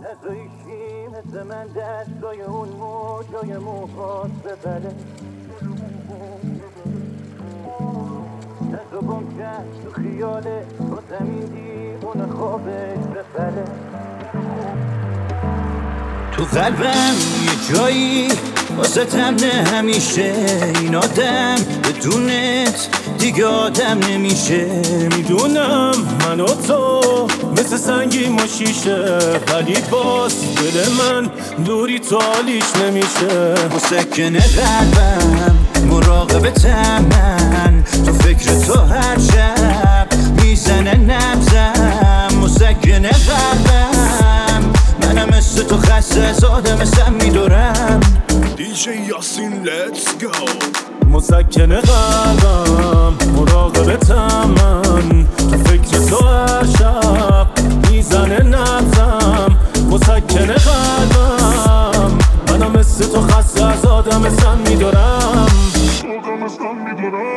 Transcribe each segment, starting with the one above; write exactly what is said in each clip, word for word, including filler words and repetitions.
نزایشی مثل من دستای اون موجای موهات ببله دست و گم کرد تو خیاله با زمین دیوون خوابش بپله تو قلبم یه جایی واسه تمنه همیشه این آدم بدونت دیگه آدم نمیشه میدونم من و تو مثل سنگی و شیشه ولی باز دل من دوری تو حالیش نمیشه مسکن قلبم مراقبتم من تو فکر تو هر شب میزنه نبزم مسکن قلبم منم مثل تو خسته از آدم سم میدارم دی جی یاسین let's go مسکن قلبم مراقبتم من تو فکر تو هر شب میزنه نبزم مسکن قلبم منم مثل تو خسته از آدم سم میدارم آدم سم میدارم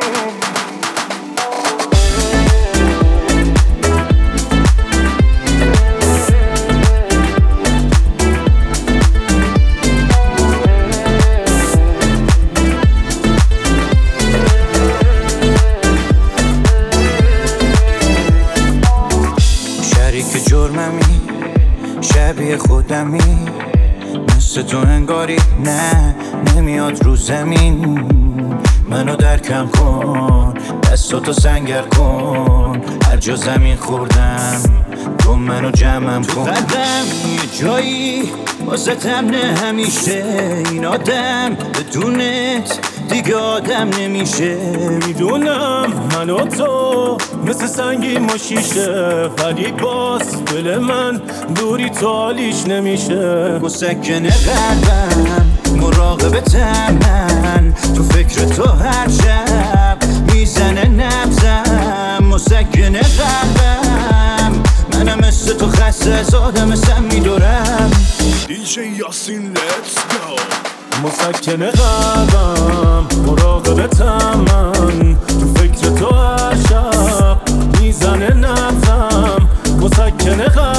که جرممی شبیه خودمی مثل تو انگاری نه نمیاد رو زمین منو درکم کن دستاتو سنگر کن هر جا زمین خوردم تو منو جمعم کن تو قلبم یه جایی واسه تمنه همیشه این آدم بدونت دیگه آدم نمیشه میدونم من و تو مثل سنگی و شیشه ولی باز دل من دوری تو حالیش نمیشه مسکن قلبم مراقبتم من تو فکر تو هر شب میزنه نبزم مسکن قلبم منم مثل تو خسته از آدم سم میدارم دی جی یاسین let's go مسکن قلبم مراقبتم من تو فکر تو هر شب میزنه نبزم مسکن قلبم